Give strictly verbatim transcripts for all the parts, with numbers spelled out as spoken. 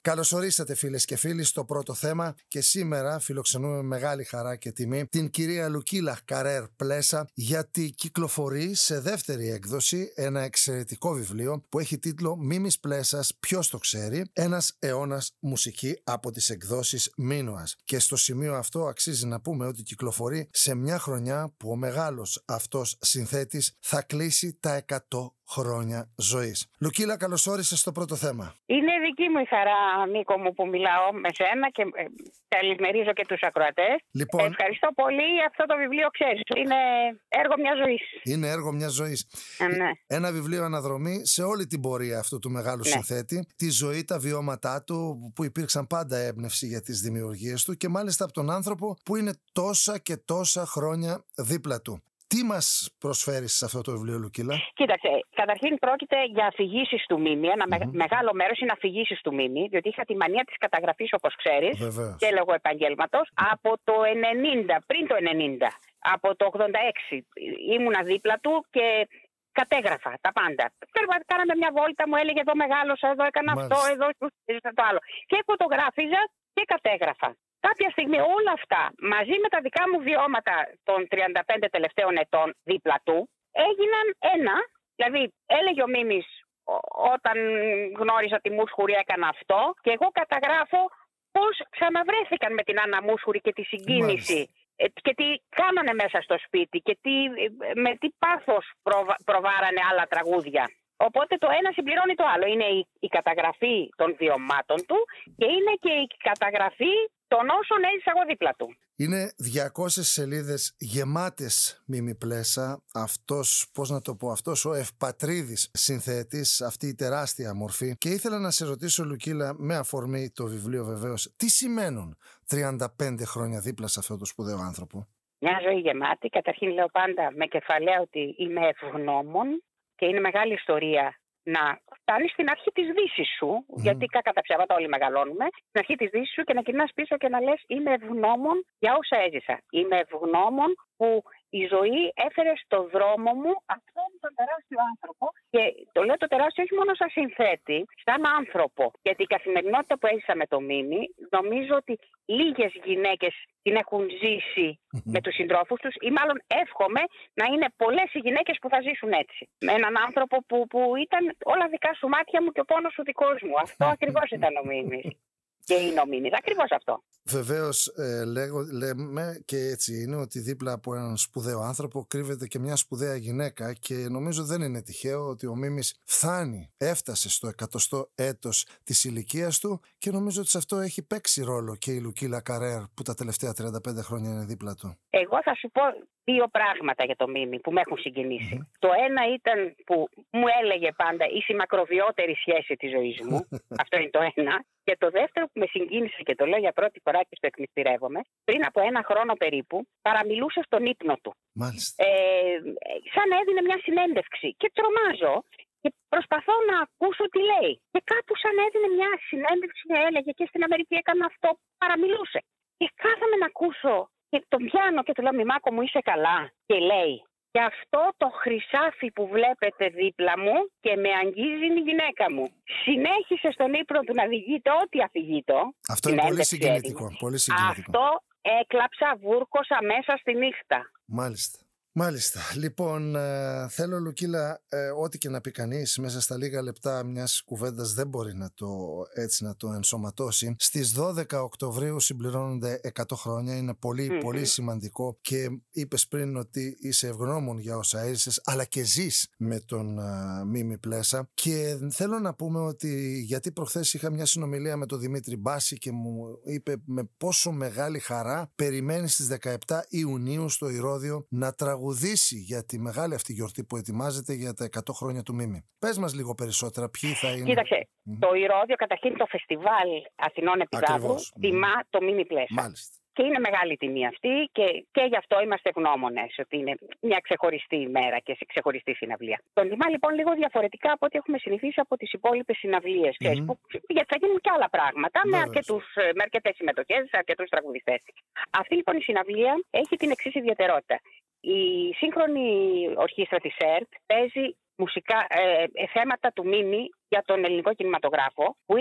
Καλώς ορίσατε φίλες και φίλοι στο πρώτο θέμα και σήμερα φιλοξενούμε με μεγάλη χαρά και τιμή την κυρία Λουκίλα Καρέρ Πλέσα, γιατί κυκλοφορεί σε δεύτερη έκδοση ένα εξαιρετικό βιβλίο που έχει τίτλο «Μίμης Πλέσας, ποιος το ξέρει, ένας αιώνας μουσική» από τις εκδόσεις Μίνωας. Και στο σημείο αυτό αξίζει να πούμε ότι κυκλοφορεί σε μια χρονιά που ο μεγάλος αυτός συνθέτης θα κλείσει τα εκατό χρόνια ζωής. Λουκίλα, καλώς όρισες στο πρώτο θέμα. Είναι δική μου η χαρά, Νίκο μου, που μιλάω με σένα και ε, καλημερίζω και τους ακροατές. Λοιπόν, ευχαριστώ πολύ. Αυτό το βιβλίο, ξέρεις, είναι έργο μιας ζωής. Είναι έργο μιας ζωής. Ε, ναι. Ένα βιβλίο αναδρομή σε όλη την πορεία αυτού του μεγάλου ναι. συνθέτη, τη ζωή, τα βιώματά του, που υπήρξαν πάντα έμπνευση για τις δημιουργίες του και μάλιστα από τον άνθρωπο που είναι τόσα και τόσα χρόνια δίπλα του. Τι μας προσφέρεις σε αυτό το βιβλίο, Λουκίλα? Κοίταξε, καταρχήν πρόκειται για αφηγήσεις του Μίμη. Ένα mm-hmm. μεγάλο μέρος είναι αφηγήσεις του Μίμη, διότι είχα τη μανία της καταγραφής, όπως ξέρεις, Βεβαίως. και λόγω επαγγέλματος, από το ενενήντα, πριν το ενενήντα, από το ογδόντα έξι ήμουνα δίπλα του και κατέγραφα τα πάντα. Κάναμε μια βόλτα, μου έλεγε εδώ μεγάλωσα, εδώ έκανα Μάλιστα. αυτό, εδώ το άλλο. Και φωτογράφιζα και κατέγραφα. Κάποια στιγμή όλα αυτά, μαζί με τα δικά μου βιώματα των τριάντα πέντε τελευταίων ετών δίπλα του, έγιναν ένα. Δηλαδή, έλεγε ο Μίμης, όταν γνώριζα τη Μούσχουρη έκανα αυτό, και εγώ καταγράφω πώς ξαναβρέθηκαν με την Άννα Μούσχουρη και τη συγκίνηση. Μάλιστα. Και τι κάνανε μέσα στο σπίτι και τι, με τι πάθος προβα, προβάρανε άλλα τραγούδια. Οπότε το ένα συμπληρώνει το άλλο. Είναι η, η καταγραφή των βιωμάτων του και είναι και η καταγραφή των όσων έζησα εγώ δίπλα του. Είναι διακόσιες σελίδες γεμάτες Μίμη Πλέσα, αυτός, πώς να το πω, αυτός ο ευπατρίδης συνθέτης, αυτή η τεράστια μορφή. Και ήθελα να σε ρωτήσω, Λουκίλα, με αφορμή το βιβλίο βεβαίως, τι σημαίνουν τριάντα πέντε χρόνια δίπλα σε αυτό το σπουδαίο άνθρωπο? Μια ζωή γεμάτη. Καταρχήν λέω πάντα με κεφαλαία ότι είμαι ευγνώμων και είναι μεγάλη ιστορία να φτάνει στην αρχή της δύσης σου, mm. γιατί κακά τα ψέματα όλοι μεγαλώνουμε, στην αρχή της δύσης σου και να γυρνάς πίσω και να λες είμαι ευγνώμων για όσα έζησα. Είμαι ευγνώμων που η ζωή έφερε στο δρόμο μου αυτόν τον τεράστιο άνθρωπο. Και το λέω το τεράστιο όχι μόνο σαν συνθέτη, σαν άνθρωπο. Γιατί η καθημερινότητα που έζησα με το Μίμη, νομίζω ότι λίγες γυναίκες την έχουν ζήσει mm-hmm. με τους συντρόφους τους, ή μάλλον εύχομαι να είναι πολλές οι γυναίκες που θα ζήσουν έτσι. Με έναν άνθρωπο που, που ήταν όλα δικά σου μάτια μου και ο πόνος σου δικός μου. Αυτό ακριβώς ήταν ο Μίμης. Και είναι ο Μίμης, ακριβώς αυτό. Βεβαίως, ε, λέγω, λέμε και έτσι είναι ότι δίπλα από έναν σπουδαίο άνθρωπο κρύβεται και μια σπουδαία γυναίκα, και νομίζω δεν είναι τυχαίο ότι ο Μίμης φτάνει, έφτασε στο εκατοστό έτος της ηλικίας του, και νομίζω ότι σε αυτό έχει παίξει ρόλο και η Λουκίλα Καρέρ που τα τελευταία τριάντα πέντε χρόνια είναι δίπλα του. Εγώ θα σου πω δύο πράγματα για το Μίμη που με έχουν συγκινήσει. Mm-hmm. Το ένα ήταν που μου έλεγε πάντα είσαι η μακροβιότερη σχέση της ζωής μου. Αυτό είναι το ένα. Και το δεύτερο που με συγκίνησε, και το λέω για πρώτη φορά και στο εκμυστηρεύομαι, πριν από ένα χρόνο περίπου παραμιλούσε στον ύπνο του. Μάλιστα. Ε, σαν έδινε μια συνέντευξη. Και τρομάζω και προσπαθώ να ακούσω τι λέει. Και κάπου σαν έδινε μια συνέντευξη, έλεγε και στην Αμερική έκανα αυτό, παραμιλούσε. Και κάθαμε να ακούσω και τον πιάνω και του λέω Μιμάκο μου είσαι καλά? Και λέει και αυτό το χρυσάφι που βλέπετε δίπλα μου και με αγγίζει η γυναίκα μου. Συνέχισε στον ύπνο του να διηγείται ό,τι αφηγείτο. Αυτό είναι πολύ συγκινητικό, πολύ συγκινητικό. Αυτό έκλαψα, βούρκωσα μέσα στη νύχτα. Μάλιστα. Μάλιστα. Λοιπόν, ε, θέλω, Λουκίλα, ε, ό,τι και να πει κανείς, μέσα στα λίγα λεπτά μιας κουβέντας δεν μπορεί να το, έτσι, να το ενσωματώσει. Στις δώδεκα Οκτωβρίου συμπληρώνονται εκατό χρόνια. Είναι πολύ, mm-hmm. πολύ σημαντικό. Και είπες πριν ότι είσαι ευγνώμων για όσα έζησες, αλλά και ζεις με τον ε, Μίμη Πλέσα. Και θέλω να πούμε ότι, γιατί προχθές είχα μια συνομιλία με τον Δημήτρη Μπάση και μου είπε με πόσο μεγάλη χαρά περιμένει στις δεκαεπτά Ιουνίου στο Ηρώδειο να τραγουδήσει για τη μεγάλη αυτή γιορτή που ετοιμάζεται για τα εκατό χρόνια του Μίμη. Πες μας λίγο περισσότερα, ποιοι θα είναι. Κοίταξε, mm. το Ηρώδειο, καταρχήν το φεστιβάλ Αθηνών Επιδάβου, τιμά mm. το Μίμη Πλέσα. Μάλιστα. Και είναι μεγάλη τιμή αυτή και, και γι' αυτό είμαστε ευγνώμονες ότι είναι μια ξεχωριστή ημέρα και ξεχωριστή συναυλία. Τον τιμά λοιπόν λίγο διαφορετικά από ό,τι έχουμε συνηθίσει από τις υπόλοιπες συναυλίες. Mm-hmm. Που, γιατί θα γίνουν και άλλα πράγματα με, με αρκετές συμμετοχές, αρκετούς τραγουδιστές. Αυτή λοιπόν η συναυλία έχει την εξής ιδιαιτερότητα. Η σύγχρονη ορχήστρα της ΕΡΤ παίζει μουσικά, ε, ε, θέματα του Μίμη για τον ελληνικό κινηματογράφο, που είναι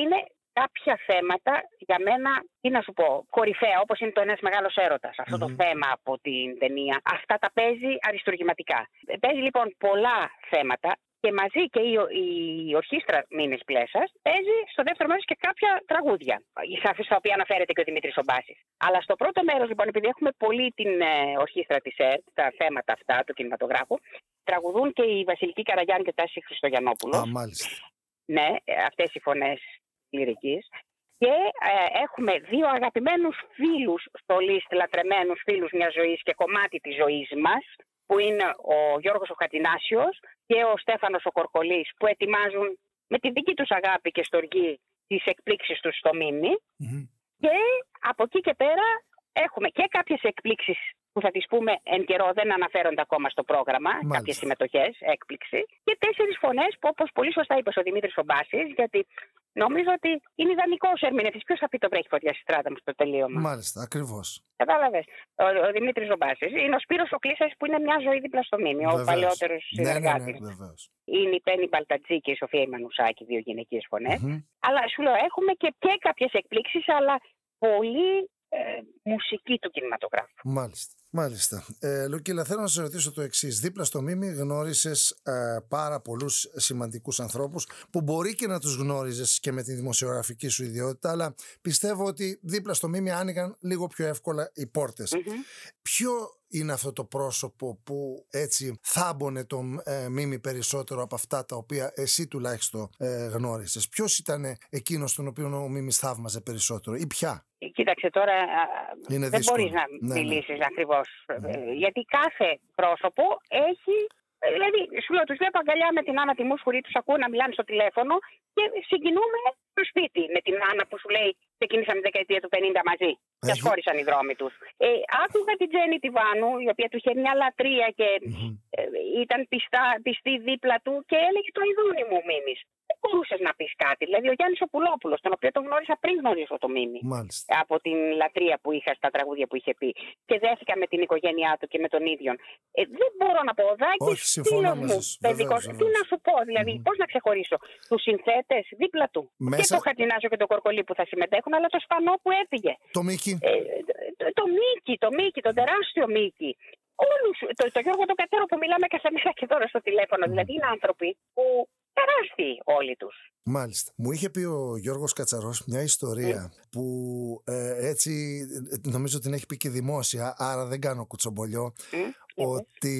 κάποια θέματα για μένα, τι να σου πω, κορυφαία, όπως είναι το Ένας Μεγάλος Έρωτας. Αυτό mm-hmm. το θέμα από την ταινία, αυτά τα παίζει αριστουργηματικά. Παίζει λοιπόν πολλά θέματα. Και μαζί και η, η ορχήστρα Μίμης Πλέσας παίζει στο δεύτερο μέρος και κάποια τραγούδια, στα οποία αναφέρεται και ο Δημήτρης ο Μπάσης. Αλλά στο πρώτο μέρος, λοιπόν, επειδή έχουμε πολύ την ε, ορχήστρα της ΕΡΤ, τα θέματα αυτά του κινηματογράφου, τραγουδούν και η Βασιλική Καραγιάννη και Τάση Χριστογιαννόπουλος. Α, μάλιστα. Ναι, αυτές οι φωνές λυρικής. Και ε, έχουμε δύο αγαπημένους φίλους στο λίστ, λατρεμένους φίλους μιας ζωής και κομμάτι της ζωής μας, που είναι ο Γιώργος ο Χατινάσιος και ο Στέφανος ο Κορκολής, που ετοιμάζουν με τη δική τους αγάπη και στοργή τις εκπλήξεις τους στο Μίμη. Mm-hmm. Και από εκεί και πέρα έχουμε και κάποιες εκπλήξεις που θα τις πούμε εν καιρό, δεν αναφέρονται ακόμα στο πρόγραμμα, μάλιστα, κάποιες συμμετοχές, έκπληξη, και τέσσερις φωνές που, όπως πολύ σωστά είπε ο Δημήτρης ο Μπάσης, γιατί νομίζω ότι είναι ιδανικός ερμηνευτής. Ποιος θα πει το βρέχει φωτιά στη στράτα μου στο τελείωμα. Μάλιστα, ακριβώς. Κατάλαβες. Ο, ο Δημήτρης ο Μπάσης. Είναι ο Σπύρος ο Κλίσας, που είναι μια ζωή δίπλα στο Μίμη, ο παλαιότερος συνεργάτης. Ναι, ναι, ναι, είναι η Πέννη Μπαλτατζή και η Σοφία Ιμανουσάκη, δύο γυναικείες φωνές. Mm-hmm. Αλλά σου λέω, έχουμε και, και κάποιες εκπλήξεις, αλλά πολύ ε, μουσική του κινηματογράφου. Μάλιστα. Μάλιστα. Ε, Λουκίλα, θέλω να σε ρωτήσω το εξής. Δίπλα στο Μίμη γνώρισες ε, πάρα πολλούς σημαντικούς ανθρώπους που μπορεί και να τους γνώριζες και με τη δημοσιογραφική σου ιδιότητα, αλλά πιστεύω ότι δίπλα στο Μίμη άνοιγαν λίγο πιο εύκολα οι πόρτες. Mm-hmm. Ποιο είναι αυτό το πρόσωπο που έτσι θάμπονε το ε, Μίμη περισσότερο από αυτά τα οποία εσύ τουλάχιστον ε, γνώρισες? Ποιος ήταν εκείνος τον οποίο ο Μίμης θαύμαζε περισσότερο ή ποια? Κοίταξε τώρα, είναι δεν δύσκολο. μπορείς να ναι, μιλήσεις ναι. ακριβώς, Ναι. γιατί κάθε πρόσωπο έχει, δηλαδή σου λέω, τους βλέπω αγκαλιά με την Άννα τη Μούσχουρη, τους ακούω να μιλάνε στο τηλέφωνο και συγκινούμε στο σπίτι με την Άννα που σου λέει ξεκίνησαν τη δεκαετία του πενήντα μαζί και ασχόρισαν οι δρόμοι τους. Ε, άκουγα την Τζέννη Τιβάνου, η οποία του είχε μια λατρεία και mm-hmm. ε, ήταν πιστά, πιστή δίπλα του και έλεγε το ειδούνι μου Μίμης. Δεν μπορούσες να πεις κάτι. Δηλαδή ο Γιάννης ο Πουλόπουλος, τον οποίο τον γνώρισα πριν γνωρίσω το Μίμη. Μάλιστα. Από την λατρεία που είχα στα τραγούδια που είχε πει. Και δέθηκα με την οικογένειά του και με τον ίδιο. Ε, δεν μπορώ να πω. Δάκης, φίλος μου, παιδικός. Τι να σου πω, δηλαδή, mm. πώς να ξεχωρίσω τους συνθέτες δίπλα του. Μέσα... Και το Χατινάσιο και το Κορκολί που θα συμμετέχουν, αλλά το Σπανό που έφυγε. Το Μίκη. Ε, το, το Μίκη, το Μίκη, τον τεράστιο Μίκη. Όλους, το, το Γιώργο τον Κατέρο που μιλάμε κάθε μέρα και τώρα στο τηλέφωνο. Mm. Δηλαδή είναι άνθρωποι που τεράστιοι όλοι τους. Μάλιστα. Μου είχε πει ο Γιώργος Κατσαρός μια ιστορία mm. που ε, έτσι νομίζω την έχει πει και δημόσια, άρα δεν κάνω κουτσομπολιό, mm. ότι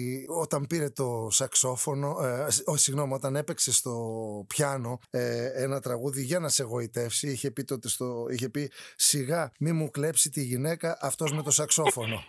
όταν πήρε το σαξόφωνο, ε, όχι συγγνώμη, όταν έπαιξε στο πιάνο ε, ένα τραγούδι για να σε εγωιτεύσει, είχε πει τότε στο, είχε πει σιγά μη μου κλέψει τη γυναίκα αυτός με το σαξόφωνο.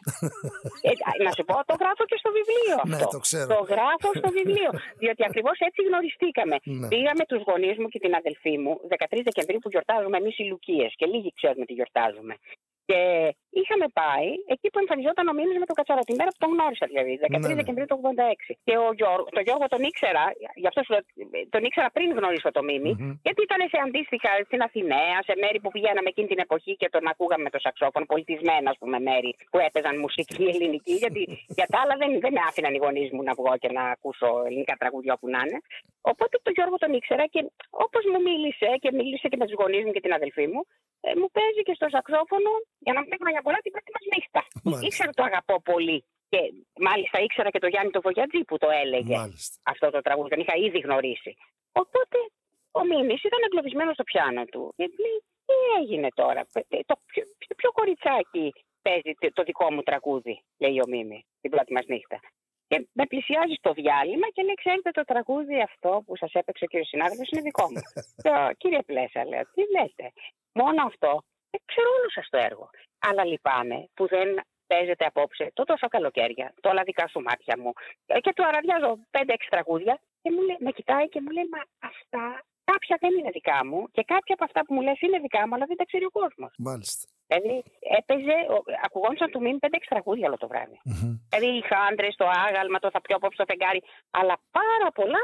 ε, να σου πω, το γράφω και στο βιβλίο αυτό. Ναι, το ξέρω. Το γράφω στο βιβλίο, διότι ακριβώς έτσι γνωριστήκαμε. Ναι. Πήγαμε τους γονείς μου και την αδελφή μου δεκατρείς Δεκεμβρίου που γιορτάζουμε εμείς οι Λουκίες και λίγοι ξέρουμε τι γιορτάζουμε. Και είχαμε πάει εκεί που εμφανιζόταν ο Μίμης με τον Κατσαρό, τη μέρα που τον γνώρισα δηλαδή, δεκατρείς ναι, Δεκεμβρίου του ογδόντα έξι. Και ο Γιώργο, τον Γιώργο τον ήξερα, γι' αυτό σου λέω, τον ήξερα πριν γνωρίσω το Μίμη, mm-hmm. γιατί ήταν σε αντίστοιχα στην Αθηναία, σε μέρη που πηγαίναμε εκείνη την εποχή και τον ακούγαμε με το σαξόφωνο, πολιτισμένα, ας πούμε, μέρη που έπαιζαν μουσική ελληνική, γιατί για τα άλλα δεν, δεν με άφηναν οι γονείς μου να βγω και να ακούσω ελληνικά τραγούδια όπου να είναι. Οπότε τον Γιώργο τον ήξερα και όπως μου μίλησε και μίλησε και με τους γονείς μου και την αδελφή μου, ε, μου παίζει και στο σαξόφωνο για να μου πει για πολλά την πρώτη μας νύχτα. Ήξερα το αγαπώ πολύ. Και μάλιστα ήξερα και το Γιάννη το Βογιατζή που το έλεγε. Μάλιστα. Αυτό το τραγούδι, τον είχα ήδη γνωρίσει. Οπότε ο Μίμης ήταν εγκλωβισμένος στο πιάνο του. Και λέει, τι έγινε τώρα, το πιο, πιο κοριτσάκι παίζει το δικό μου τραγούδι, λέει ο Μίμης, την πρώτη μας νύχτα. Και με πλησιάζει στο διάλειμμα και λέει: ξέρετε, το τραγούδι αυτό που σας έπαιξε ο κύριος συνάδελφος είναι δικό μου. Το, κύριε Πλέσα, λέω, τι λέτε. Μόνο αυτό, δεν ξέρω όλο σας το έργο. Αλλά λυπάμαι που δεν παίζετε απόψε το τόσο καλοκαίρια, το όλα δικά σου μάτια μου. Και του αραδιάζω πέντε έξι τραγούδια και μου λέει, με κοιτάει και μου λέει: μα αυτά κάποια δεν είναι δικά μου και κάποια από αυτά που μου λες είναι δικά μου, αλλά δεν τα ξέρει ο κόσμος. Μάλιστα. Δηλαδή έπαιζε, ακουγόντουσαν του Μίμη πέντε έξι τραγούδια όλο το βράδυ. Mm-hmm. Δηλαδή είχα άντρες, το άγαλμα, το θα πιω απόψε στο φεγγάρι, αλλά πάρα πολλά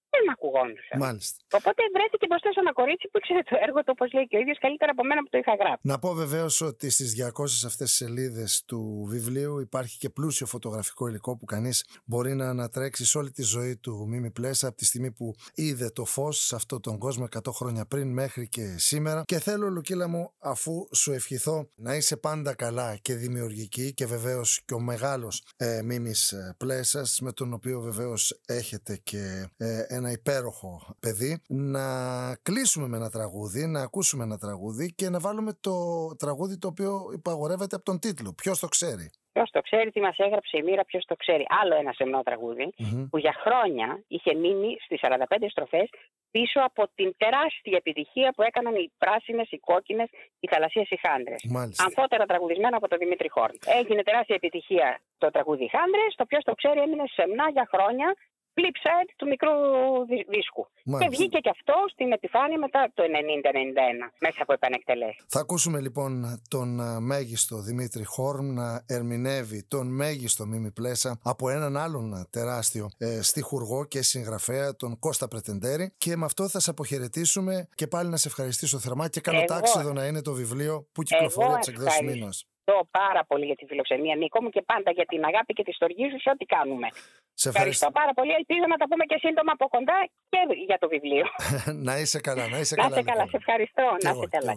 δεν με ακουγόντουσαν. Μάλιστα. Οπότε βρέθηκε μπροστά σε ένα κορίτσι που ήξερε το έργο του, όπως λέει και ο ίδιος, καλύτερα από μένα που το είχα γράψει. Να πω βεβαίως ότι στις διακόσιες αυτές σελίδες του βιβλίου υπάρχει και πλούσιο φωτογραφικό υλικό που κανείς μπορεί να ανατρέξει σε όλη τη ζωή του Μίμη Πλέσα από τη στιγμή που είδε το φως σε αυτόν τον κόσμο εκατό χρόνια πριν μέχρι και σήμερα. Και θέλω, Λουκίλα μου, αφού σου ευχηθώ να είσαι πάντα καλά και δημιουργική, και βεβαίως και ο μεγάλος ε, Μίμης Πλέσας, με τον οποίο βεβαίως έχετε και ε, ένα υπέροχο παιδί, να κλείσουμε με ένα τραγούδι, να ακούσουμε ένα τραγούδι και να βάλουμε το τραγούδι το οποίο υπαγορεύεται από τον τίτλο. Ποιος το ξέρει? Ποιος το ξέρει, τι μας έγραψε η μοίρα, ποιος το ξέρει. Άλλο ένα σεμνό τραγούδι Mm-hmm. που για χρόνια είχε μείνει στις σαράντα πέντε στροφές πίσω από την τεράστια επιτυχία που έκαναν οι πράσινες, οι κόκκινες, οι θαλασσίες, οι χάντρες. Μάλιστα. Αμφότερα τραγουδισμένα από τον Δημήτρη Χόρν. Έγινε τεράστια επιτυχία το τραγούδι Χάντρες, το ποιος το ξέρει έμεινε σεμνά για χρόνια. Flip side του μικρού δίσκου. Μάλιστα. Και βγήκε και αυτό στην επιφάνεια μετά το ενενήντα ενενήντα ένα, μέσα από επανεκτελέσεις. Θα ακούσουμε λοιπόν τον α, μέγιστο Δημήτρη Χόρν να ερμηνεύει τον μέγιστο Μίμη Πλέσα από έναν άλλον τεράστιο ε, στιχουργό και συγγραφέα, τον Κώστα Πρετεντέρη. Και με αυτό θα σε αποχαιρετήσουμε και πάλι να σε ευχαριστήσω θερμά και καλό τάξιδο να είναι το βιβλίο που κυκλοφορεί από τις εκδόσεις Μήνος. Πάρα πολύ για τη φιλοξενία, Νίκο μου, και πάντα για την αγάπη και τη στοργή σου σε ό,τι κάνουμε. Σε ευχαριστώ πάρα πολύ. Ελπίζω να τα πούμε και σύντομα από κοντά και για το βιβλίο. Να είσαι καλά, να είσαι να καλά. Να είσαι καλά, σε ευχαριστώ. Και να εγώ, είσαι καλά.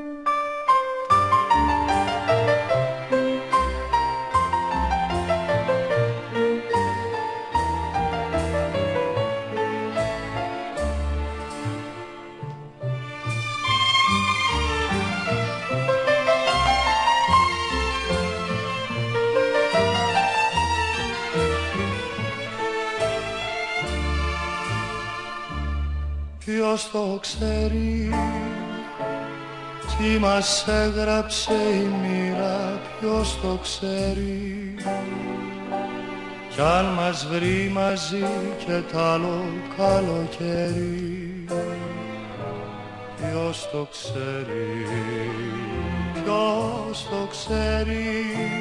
Ποιος το ξέρει, τι μας έγραψε η μοίρα, ποιος το ξέρει, κι αν μας βρει μαζί και τ' άλλο καλοκαίρι. Ποιος το ξέρει, ποιος το ξέρει,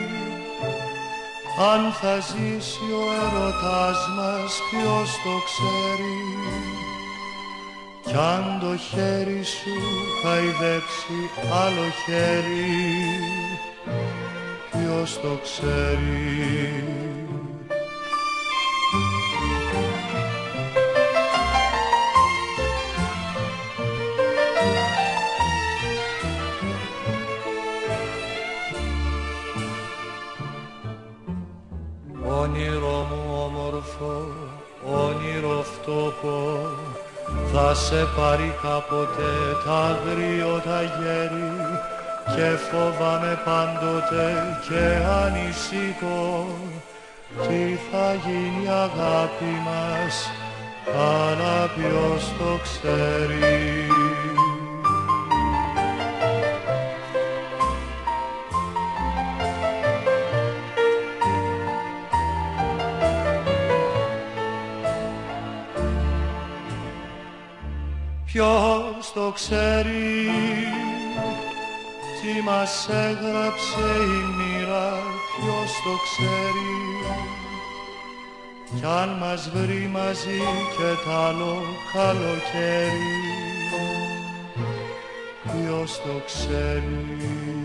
αν θα ζήσει ο έρωτας μας, ποιος το ξέρει, κι αν το χέρι σου χαϊδέψει άλλο χέρι, ποιος το ξέρει. Όνειρο μου όμορφο, όνειρο φτώχο, θα σε πάρει κάποτε τ' αγριότα γέρι, και φοβάμαι πάντοτε και ανησυχώ, τι θα γίνει αγάπη μας, αλλά ποιος το ξέρει. Ποιος το ξέρει, τι μας έγραψε η μοίρα, ποιος το ξέρει, κι αν μας βρει μαζί και τ' άλλο καλοκαίρι, ποιος το ξέρει.